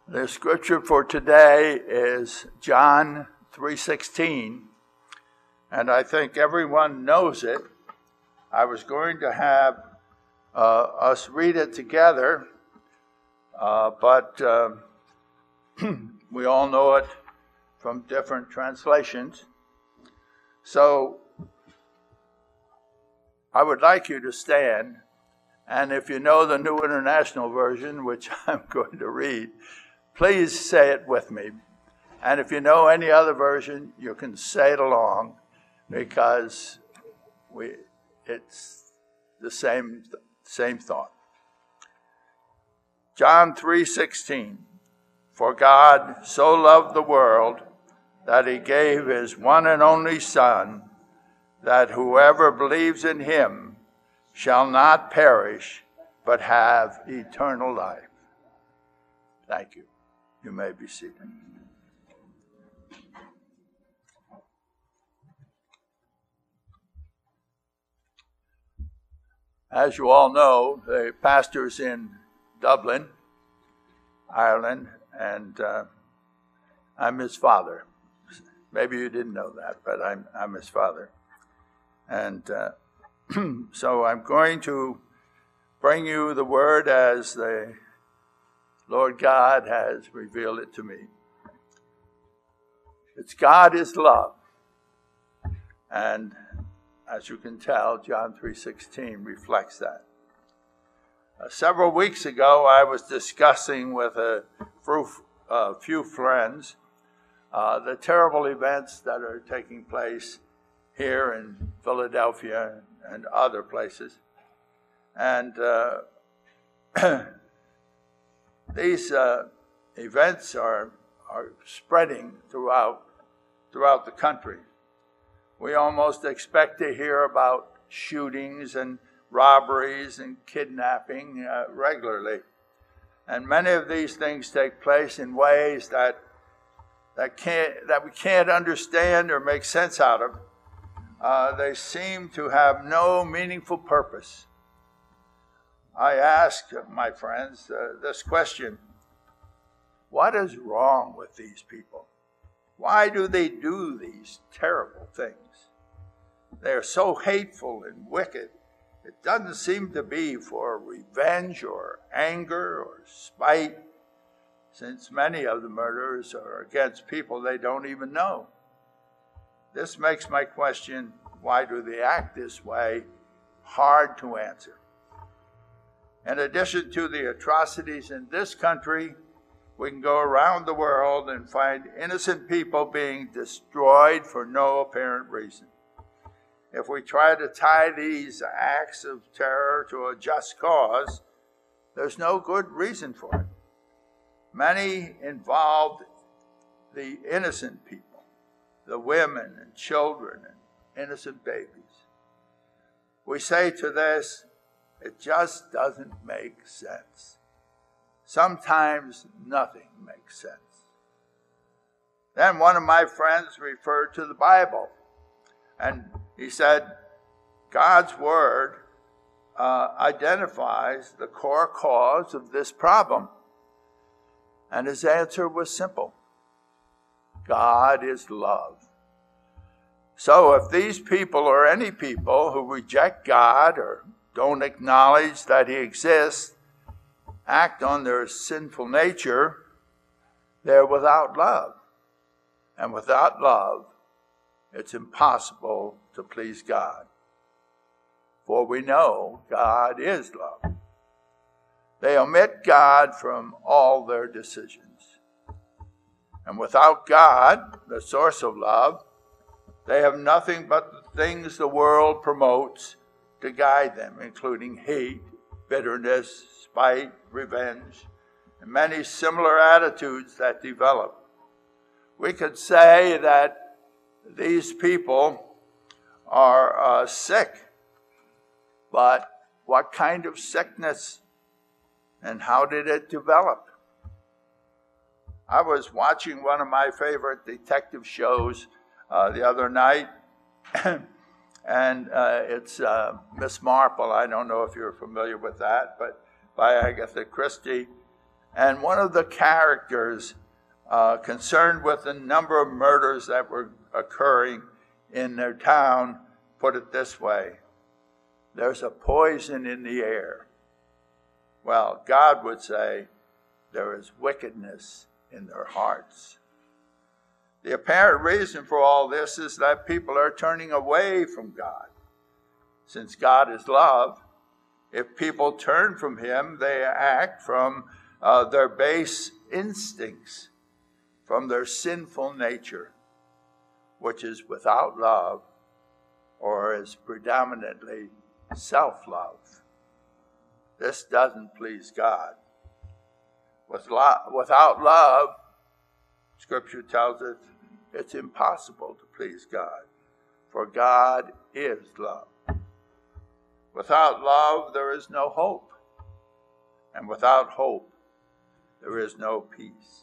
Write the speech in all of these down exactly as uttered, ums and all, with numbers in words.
The scripture for today is John three sixteen, and I think everyone knows it. I was going to have uh, us read it together, uh, but uh, we all know it from different translations. So I would like you to stand, and if you know the New International Version, which I'm going to read, please say it with me. And if you know any other version, you can say it along, because we it's the same same thought. John three sixteen. For God so loved the world that he gave his one and only Son, that whoever believes in him shall not perish, but have eternal life. Thank you. You may be seated. As you all know, the pastor's in Dublin, Ireland, and uh, I'm his father. Maybe you didn't know that, but I'm, I'm his father. And uh, so I'm going to bring you the word as the Lord God has revealed it to me. It's God is love. And as you can tell, John three sixteen reflects that. Uh, several weeks ago, I was discussing with a few, uh, few friends uh, the terrible events that are taking place here in Philadelphia and other places. And uh, these uh, events are are spreading throughout throughout the country. We almost expect to hear about shootings and robberies and kidnapping uh, regularly, and many of these things take place in ways that that can't that we can't understand or make sense out of. Uh, they seem to have no meaningful purpose. I ask my friends uh, this question: what is wrong with these people? Why do they do these terrible things? They are so hateful and wicked. It doesn't seem to be for revenge or anger or spite, since many of the murders are against people they don't even know. This makes my question, why do they act this way, hard to answer. In addition to the atrocities in this country, we can go around the world and find innocent people being destroyed for no apparent reason. If we try to tie these acts of terror to a just cause, there's no good reason for it. Many involved the innocent people, the women and children and innocent babies. We say to this, it just doesn't make sense. Sometimes nothing makes sense. Then one of my friends referred to the Bible, and he said, God's word uh, identifies the core cause of this problem. And his answer was simple. God is love. So if these people or any people who reject God or don't acknowledge that he exists, act on their sinful nature, they're without love. And without love, it's impossible to please God. For we know God is love. They omit God from all their decisions. And without God, the source of love, they have nothing but the things the world promotes to guide them, including hate, bitterness, spite, revenge, and many similar attitudes that develop. We could say that these people are uh, sick, but what kind of sickness and how did it develop? I was watching one of my favorite detective shows uh, the other night, and uh, it's uh, Miss Marple. I don't know if you're familiar with that, but by Agatha Christie. And one of the characters uh, concerned with the number of murders that were occurring in their town put it this way: there's a poison in the air. Well, God would say there is wickedness in their hearts. The apparent reason for all this is that people are turning away from God. Since God is love, if people turn from him, they act from uh, their base instincts, from their sinful nature, which is without love or is predominantly self-love. This doesn't please God. With lo- without love, Scripture tells us it's impossible to please God, for God is love. Without love, there is no hope, and without hope, there is no peace.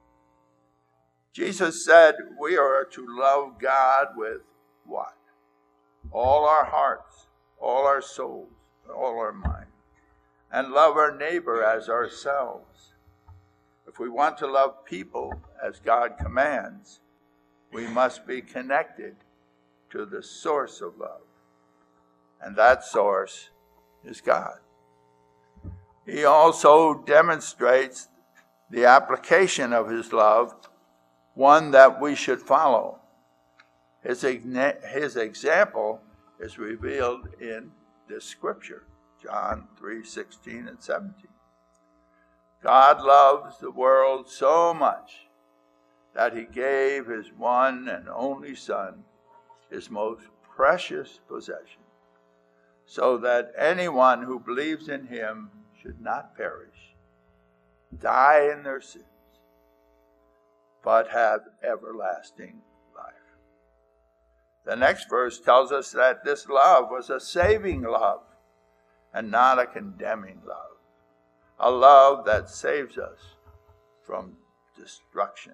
Jesus said we are to love God with what? All our hearts, all our souls, all our minds, and love our neighbor as ourselves. If we want to love people as God commands, we must be connected to the source of love. And that source is God. He also demonstrates the application of his love, one that we should follow. His, his example is revealed in this scripture, John three sixteen and seventeen. God loves the world so much that he gave his one and only Son, his most precious possession, so that anyone who believes in him should not perish, die in their sins, but have everlasting life. The next verse tells us that this love was a saving love and not a condemning love, a love that saves us from destruction.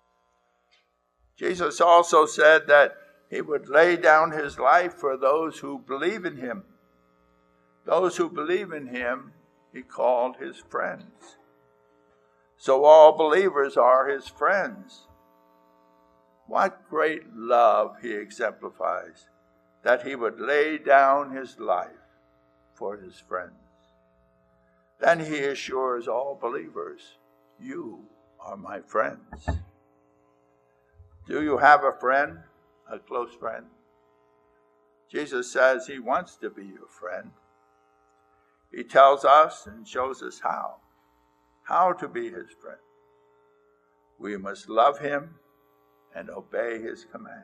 Jesus also said that he would lay down his life for those who believe in him. Those who believe in him, he called his friends. So all believers are his friends. What great love he exemplifies, that he would lay down his life for his friends. Then he assures all believers, you are my friends. Do you have a friend, a close friend? Jesus says he wants to be your friend. He tells us and shows us how, how to be his friend. We must love him and obey his commands.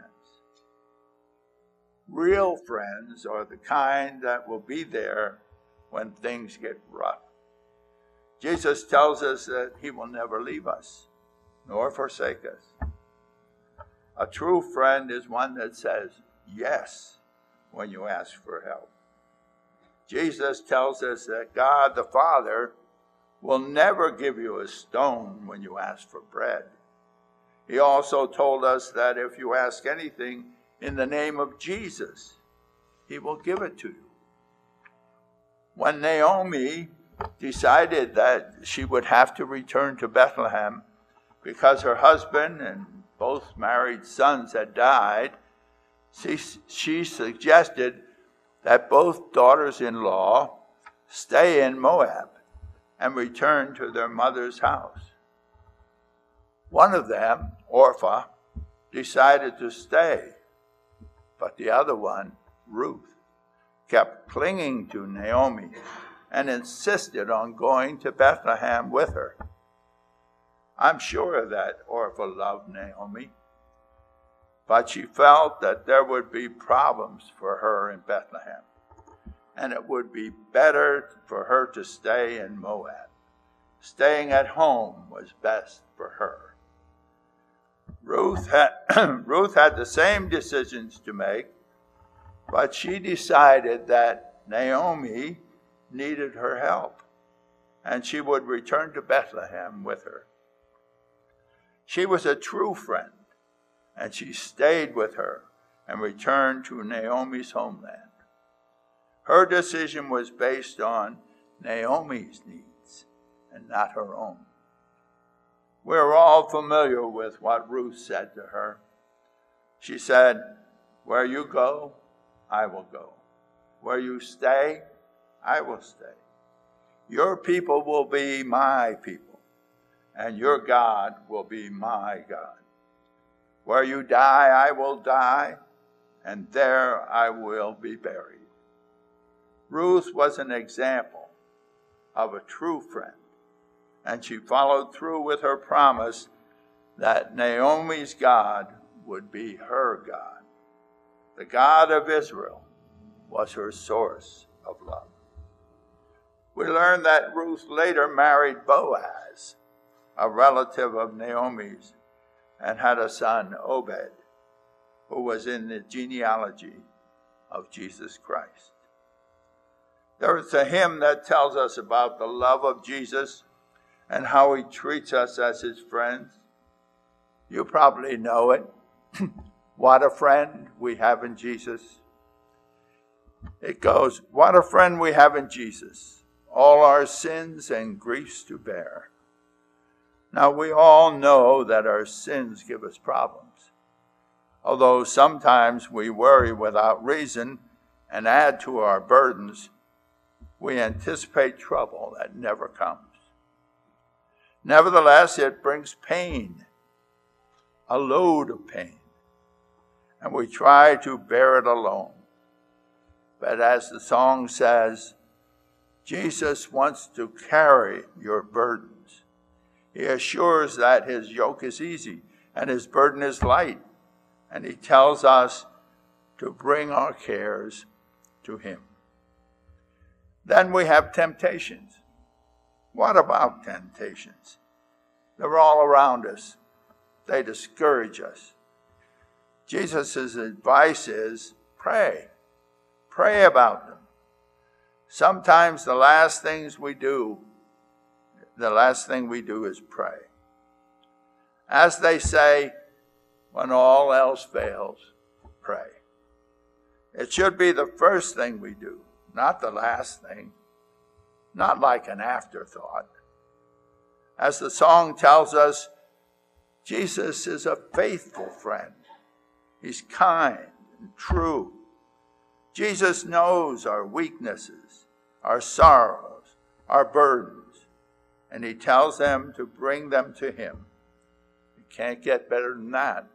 Real friends are the kind that will be there when things get rough. Jesus tells us that he will never leave us, nor forsake us. A true friend is one that says yes when you ask for help. Jesus tells us that God the Father will never give you a stone when you ask for bread. He also told us that if you ask anything in the name of Jesus, he will give it to you. When Naomi decided that she would have to return to Bethlehem because her husband and both married sons had died, she, she suggested that both daughters-in-law stay in Moab and return to their mother's house. One of them, Orpah, decided to stay, but the other one, Ruth, kept clinging to Naomi and insisted on going to Bethlehem with her. I'm sure that Orpah loved Naomi, but she felt that there would be problems for her in Bethlehem, and it would be better for her to stay in Moab. Staying at home was best for her. Ruth had, Ruth had the same decisions to make, but she decided that Naomi needed her help, and she would return to Bethlehem with her. She was a true friend, and she stayed with her and returned to Naomi's homeland. Her decision was based on Naomi's needs and not her own. We're all familiar with what Ruth said to her. She said, "Where you go, I will go. Where you stay, I will stay. Your people will be my people, and your God will be my God. Where you die, I will die, and there I will be buried." Ruth was an example of a true friend, and she followed through with her promise that Naomi's God would be her God. The God of Israel was her source of love. We learn that Ruth later married Boaz, a relative of Naomi's, and had a son, Obed, who was in the genealogy of Jesus Christ. There is a hymn that tells us about the love of Jesus and how he treats us as his friends. You probably know it. What a friend we have in Jesus. It goes, "What a friend we have in Jesus, all our sins and griefs to bear." Now, we all know that our sins give us problems, although sometimes we worry without reason and add to our burdens. We anticipate trouble that never comes. Nevertheless, it brings pain, a load of pain, and we try to bear it alone. But as the song says, Jesus wants to carry your burdens. He assures that his yoke is easy and his burden is light, and he tells us to bring our cares to him. Then we have temptations. What about temptations? They're all around us. They discourage us. Jesus' advice is pray. Pray about them. Sometimes the last things we do, the last thing we do is pray. As they say, when all else fails, pray. It should be the first thing we do, not the last thing, not like an afterthought. As the song tells us, Jesus is a faithful friend. He's kind and true. Jesus knows our weaknesses, our sorrows, our burdens, and he tells them to bring them to him. You can't get better than that.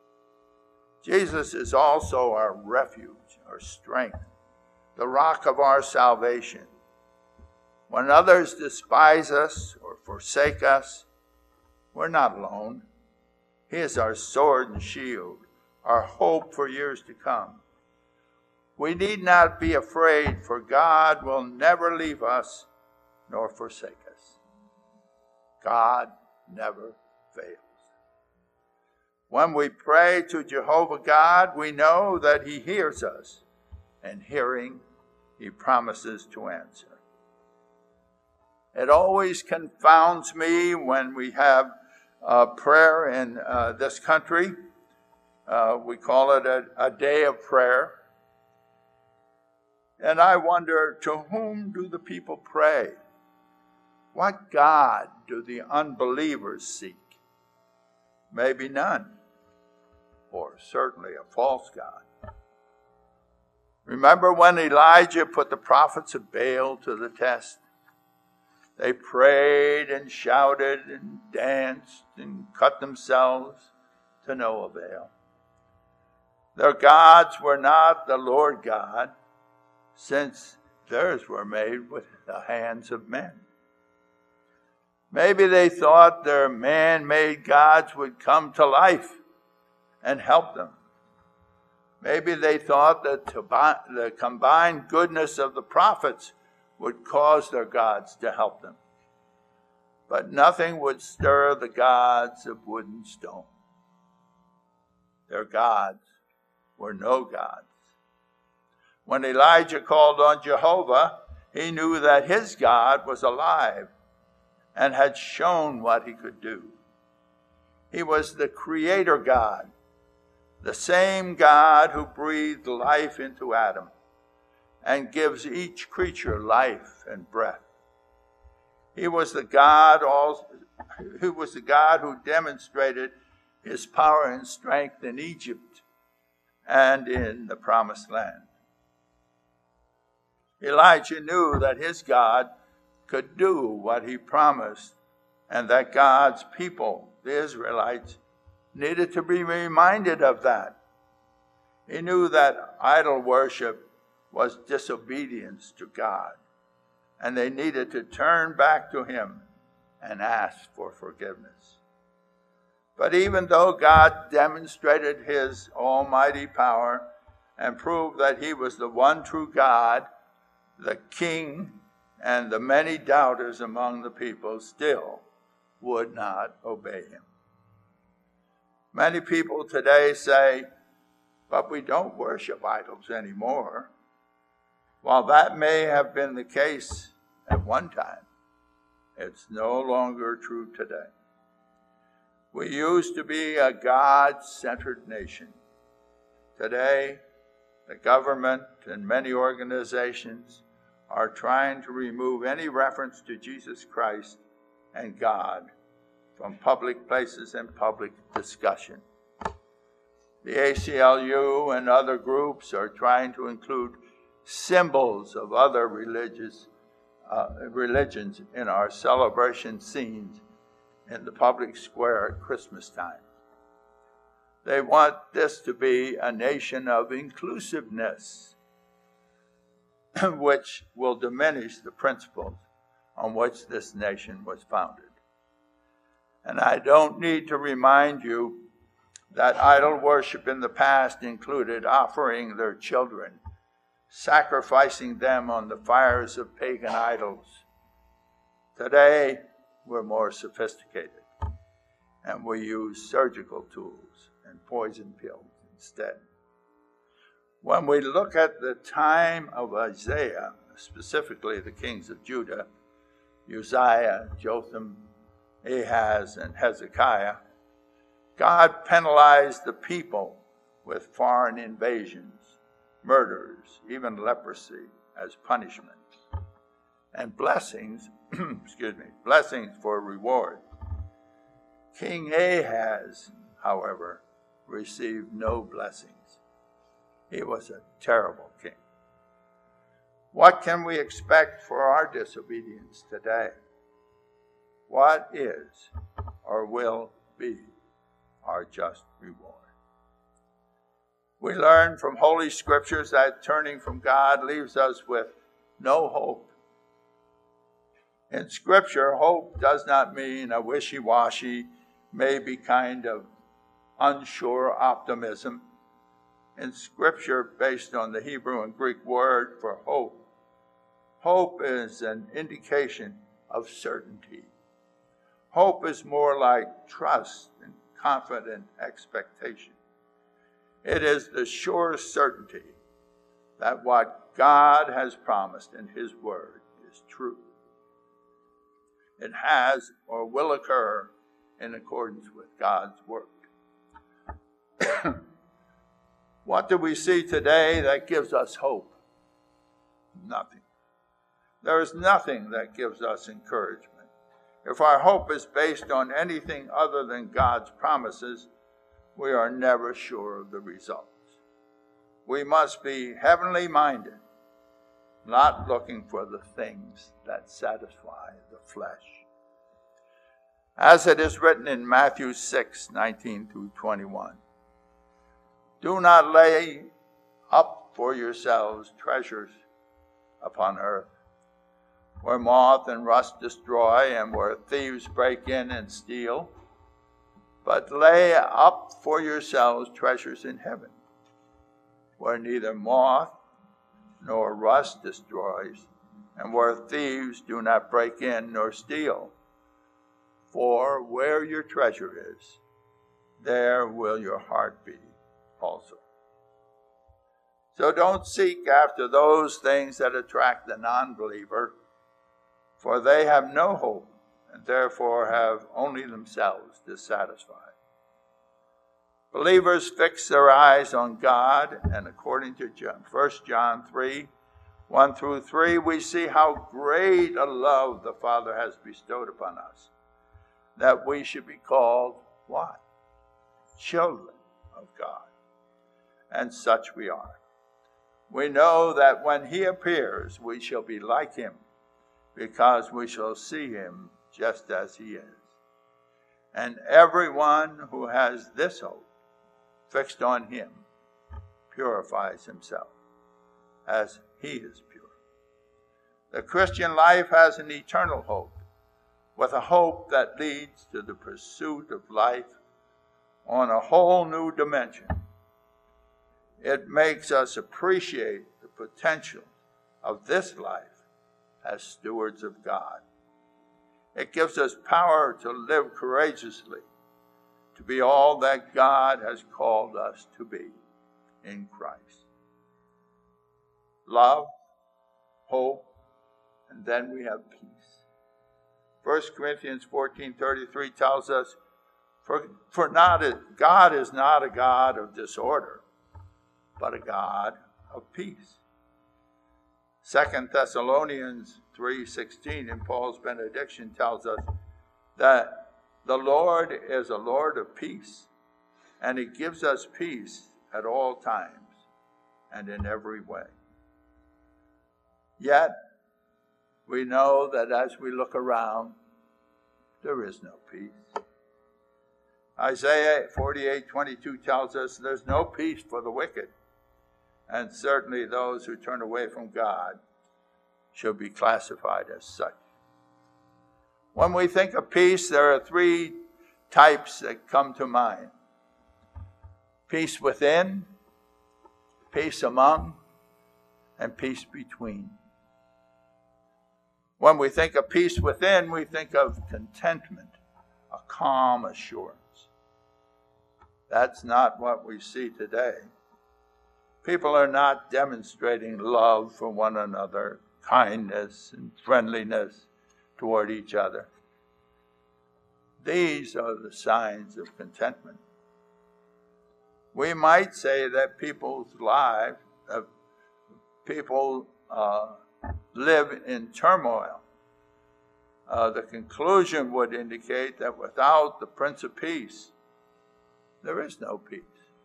Jesus is also our refuge, our strength, the rock of our salvation. When others despise us or forsake us, we're not alone. He is our sword and shield, our hope for years to come. We need not be afraid, for God will never leave us nor forsake us. God never fails. When we pray to Jehovah God, we know that he hears us, and hearing, he promises to answer. It always confounds me when we have uh, prayer in uh, this country. Uh, we call it a, a day of prayer. And I wonder, to whom do the people pray? What God do the unbelievers seek? Maybe none, or certainly a false God. Remember when Elijah put the prophets of Baal to the test? They prayed and shouted and danced and cut themselves to no avail. Their gods were not the Lord God, since theirs were made with the hands of men. Maybe they thought their man-made gods would come to life and help them. Maybe they thought that the combined goodness of the prophets would cause their gods to help them. But nothing would stir the gods of wood and stone. Their gods were no gods. When Elijah called on Jehovah, he knew that his God was alive and had shown what he could do. He was the creator God, the same God who breathed life into Adam and gives each creature life and breath. He was the God He was the God who demonstrated his power and strength in Egypt and in the Promised Land. Elijah knew that his God could do what he promised, and that God's people, the Israelites, needed to be reminded of that. He knew that idol worship was disobedience to God, and they needed to turn back to him and ask for forgiveness. But even though God demonstrated his almighty power and proved that he was the one true God, the king and the many doubters among the people still would not obey him. Many people today say, but we don't worship idols anymore. While that may have been the case at one time, it's no longer true today. We used to be a God-centered nation. Today, the government and many organizations are trying to remove any reference to Jesus Christ and God from public places and public discussion. The A C L U and other groups are trying to include symbols of other religious uh, religions in our celebration scenes in the public square at Christmas time. They want this to be a nation of inclusiveness, which will diminish the principles on which this nation was founded. And I don't need to remind you that idol worship in the past included offering their children, sacrificing them on the fires of pagan idols. Today, we're more sophisticated, and we use surgical tools and poison pills instead. When we look at the time of Isaiah, specifically the kings of Judah, Uzziah, Jotham, Ahaz, and Hezekiah, God penalized the people with foreign invasions, murders, even leprosy as punishment, and blessings, excuse me, blessings for reward. King Ahaz, however, received no blessings. He was a terrible king. What can we expect for our disobedience today? What is or will be our just reward? We learn from Holy Scriptures that turning from God leaves us with no hope. In Scripture, hope does not mean a wishy-washy, maybe kind of unsure optimism. In Scripture, based on the Hebrew and Greek word for hope, hope is an indication of certainty. Hope is more like trust and confident expectation. It is the sure certainty that what God has promised in his word is true. It has or will occur in accordance with God's word. What do we see today that gives us hope? Nothing. There is nothing that gives us encouragement. If our hope is based on anything other than God's promises, we are never sure of the results. We must be heavenly minded, not looking for the things that satisfy the flesh. As it is written in Matthew six, nineteen through twenty-one, do not lay up for yourselves treasures upon earth, where moth and rust destroy and where thieves break in and steal, but lay up for yourselves treasures in heaven, where neither moth nor rust destroys, and where thieves do not break in nor steal. For where your treasure is, there will your heart be also. So don't seek after those things that attract the non-believer, for they have no hope and therefore have only themselves to satisfy. Believers fix their eyes on God, and according to First John three, one through three, we see how great a love the Father has bestowed upon us, that we should be called what? Children of God. And such we are. We know that when he appears, we shall be like him, because we shall see him just as he is. And everyone who has this hope fixed on him purifies himself as he is pure. The Christian life has an eternal hope, with a hope that leads to the pursuit of life on a whole new dimension. It makes us appreciate the potential of this life as stewards of God. It gives us power to live courageously, to be all that God has called us to be in Christ. Love, hope, and then we have peace. First Corinthians fourteen thirty-three tells us, for, for not a, God is not a God of disorder, but a God of peace. Second Thessalonians three sixteen in Paul's benediction tells us that the Lord is a Lord of peace, and he gives us peace at all times and in every way. Yet, we know that as we look around, there is no peace. Isaiah forty-eight twenty-two tells us there's no peace for the wicked, and certainly those who turn away from God should be classified as such. When we think of peace, there are three types that come to mind. Peace within, peace among, and peace between. When we think of peace within, we think of contentment, a calm assurance. That's not what we see today. People are not demonstrating love for one another, kindness and friendliness toward each other. These are the signs of contentment. We might say that people's lives, uh, people uh, live in turmoil. Uh, the conclusion would indicate that without the Prince of Peace, there is no peace.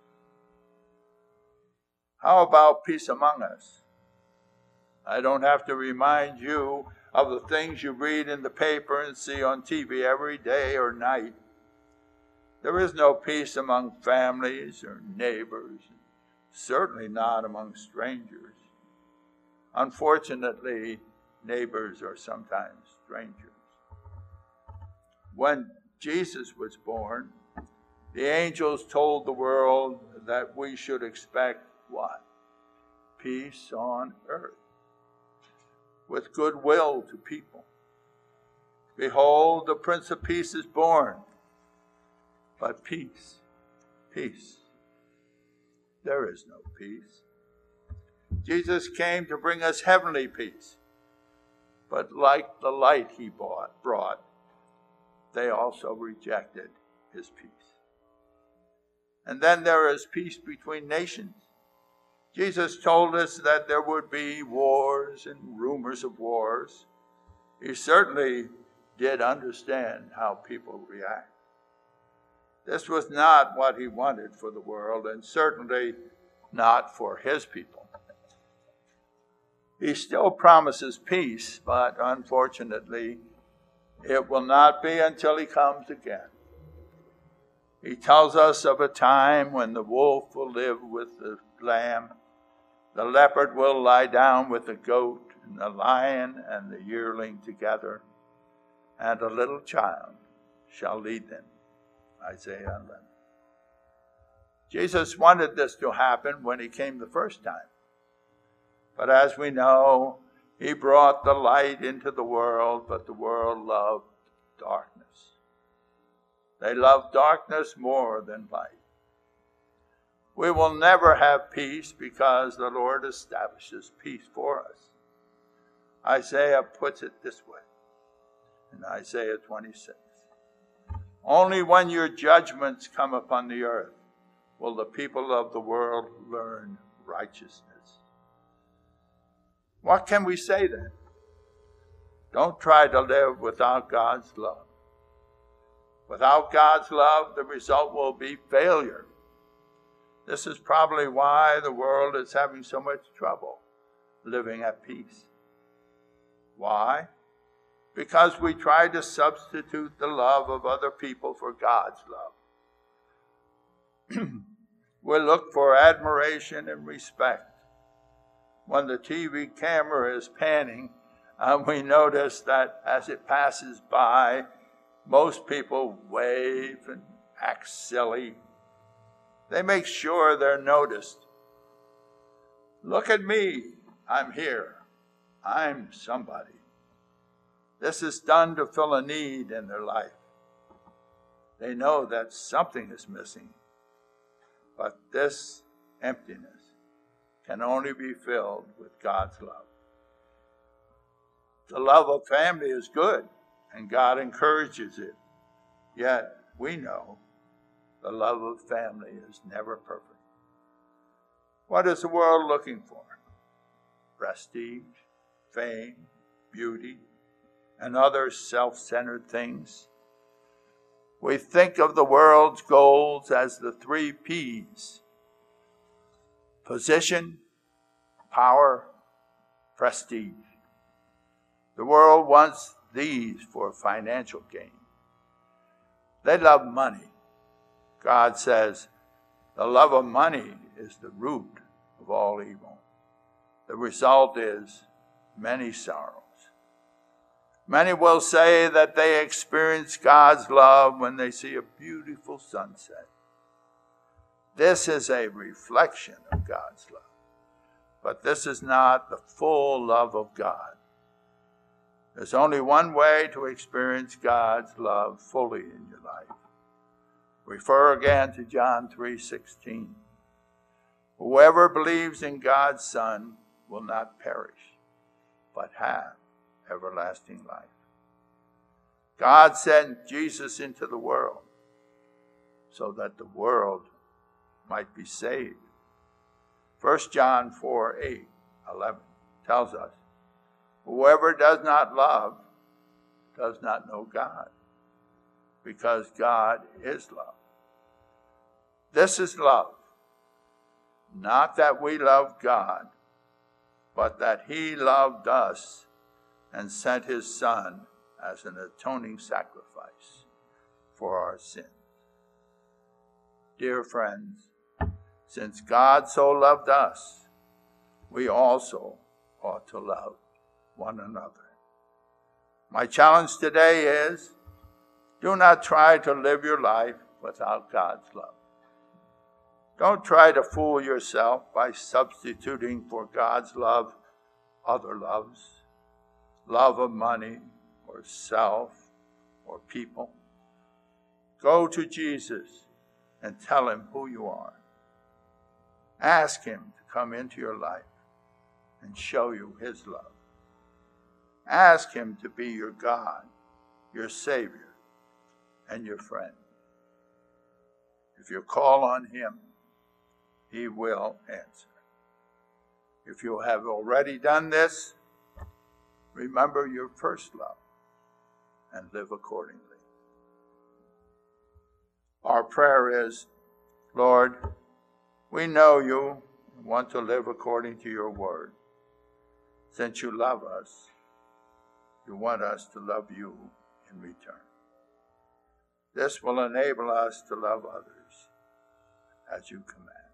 How about peace among us? I don't have to remind you of the things you read in the paper and see on T V every day or night. There is no peace among families or neighbors, certainly not among strangers. Unfortunately, neighbors are sometimes strangers. When Jesus was born, the angels told the world that we should expect what? Peace on earth, with goodwill to people. Behold, the Prince of Peace is born. But peace, peace, there is no peace. Jesus came to bring us heavenly peace. But like the light he brought, brought, they also rejected his peace. And then there is peace between nations. Jesus told us that there would be wars and rumors of wars. He certainly did understand how people react. This was not what he wanted for the world, and certainly not for his people. He still promises peace, but unfortunately, it will not be until he comes again. He tells us of a time when the wolf will live with the lamb, the leopard will lie down with the goat, and the lion and the yearling together, and a little child shall lead them. Isaiah eleven. Jesus wanted this to happen when he came the first time. But as we know, he brought the light into the world, but the world loved darkness. They loved darkness more than light. We will never have peace because the Lord establishes peace for us. Isaiah puts it this way in Isaiah twenty-six. Only when your judgments come upon the earth will the people of the world learn righteousness. What can we say then? Don't try to live without God's love. Without God's love, the result will be failure. This is probably why the world is having so much trouble living at peace. Why? Because we try to substitute the love of other people for God's love. We look for admiration and respect. When the T V camera is panning, and we notice that as it passes by, most people wave and act silly. They make sure they're noticed. Look at me. I'm here. I'm somebody. This is done to fill a need in their life. They know that something is missing. But this emptiness can only be filled with God's love. The love of family is good, and God encourages it. Yet, we know the love of family is never perfect. What is the world looking for? Prestige, fame, beauty, and other self-centered things. We think of the world's goals as the three P's: position, power, prestige. The world wants these for financial gain. They love money. God says the love of money is the root of all evil. The result is many sorrows. Many will say that they experience God's love when they see a beautiful sunset. This is a reflection of God's love. But this is not the full love of God. There's only one way to experience God's love fully in your life. Refer again to John three sixteen. Whoever believes in God's Son will not perish, but have everlasting life. God sent Jesus into the world so that the world might be saved. First John four eight, eleven tells us, whoever does not love does not know God, because God is love. This is love, not that we love God, but that he loved us and sent his Son as an atoning sacrifice for our sins. Dear friends, since God so loved us, we also ought to love one another. My challenge today is, do not try to live your life without God's love. Don't try to fool yourself by substituting for God's love other loves, love of money or self or people. Go to Jesus and tell him who you are. Ask him to come into your life and show you his love. Ask him to be your God, your Savior, and your friend. If you call on him, he will answer. If you have already done this, remember your first love and live accordingly. Our prayer is, Lord, we know you want to live according to your word. Since you love us, you want us to love you in return. This will enable us to love others as you command.